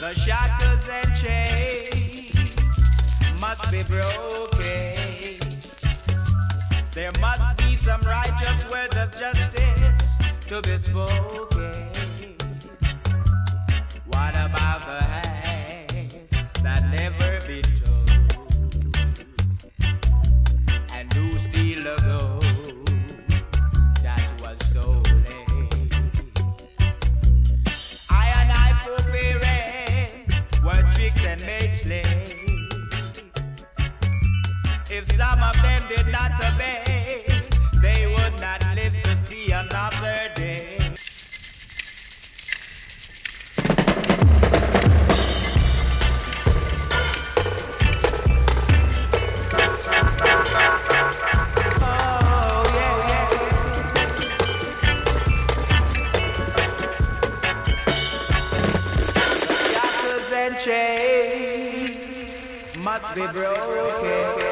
The shackles and chains must be broken. There must be some righteous words of justice to be spoken. What about the hand that never been told? And who steal the gold that was stolen? I and I foreparents were tricked and made slaves. If some of them did not obey, they would not live to see another day. Oh, yeah. Shackles and chains must be broken.